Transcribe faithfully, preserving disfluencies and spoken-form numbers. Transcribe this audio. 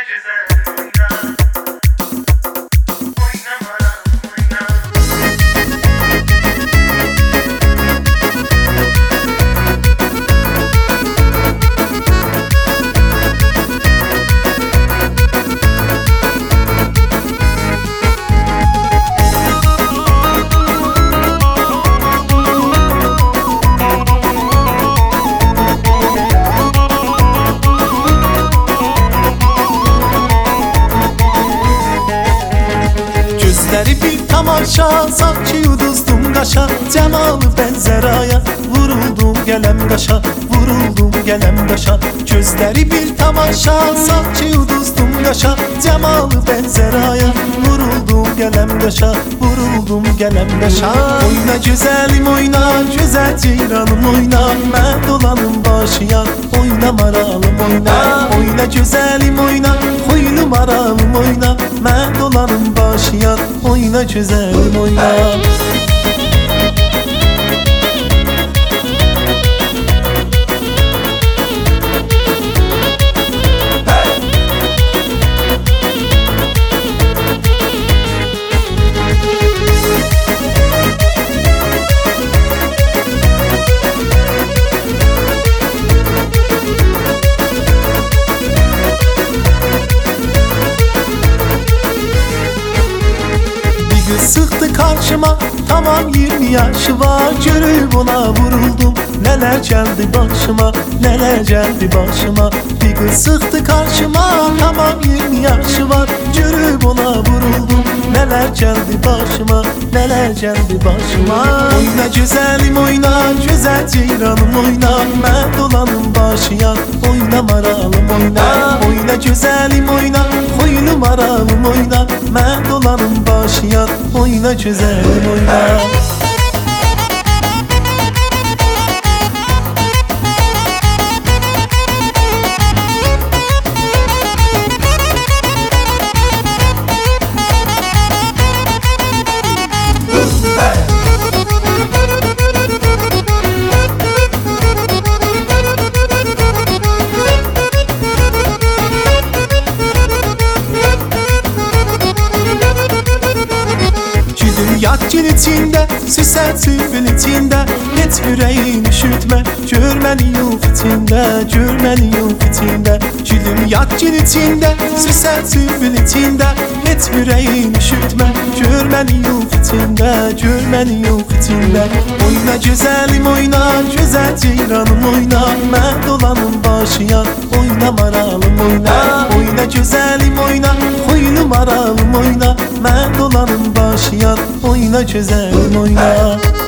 güzel oyna. Oyna bana oyna. Gözleri bir tamaşa, sanki yuduzdum qaşa. Cemalı benzer aya, vuruldum gələm qaşa. Vuruldum gələm qaşa. Gözleri bir tamaşa, sanki yuduzdum qaşa. Cemalı benzer aya, vuruldum gələm qaşa. Vuruldum gələm qaşa. Oyna güzelim oyna, güzel ceyranım oyna. Mən dolanım başıya, oyna maralım oyna. Oyna güzelim oyna, xoylu maralım oyna. Mən dolanım başıya, oyna güzelim oyna. Sıktı karşıma, tamam yirmi yaşı var. Görüp ona vuruldum, neler geldi başıma. Neler geldi başıma. Bir kız sıktı karşıma, tamam yirmi yaşı var. Görüp ona vuruldum, neler geldi başıma. Neler geldi başıma. Oyna güzelim oyna, güzel ceyranım oyna. Ben dolanım başıya, oyna maralım oyna. Oyna güzelim oyna, xoylu maralım oyna. Ben dolanım başıya, oyna güzelim oyna. Yat gün içinde, süsen sülbül içinde. Hiç yüreğini üşütme, görmeni yok içinde. Görmeni yok içinde. Gülüm yat gün içinde, süsen sülbül içinde. Hiç yüreğini üşütme, görmeni yok içinde. Görmeni yok içinde. Oyna güzelim oyna, güzel ceyranım oyna. Ben dolanım başıya, oyna maralım oyna. Oyna güzelim oyna, xoylu maralım oyna. Ben dolanım başıya, oyna güzelim oyna.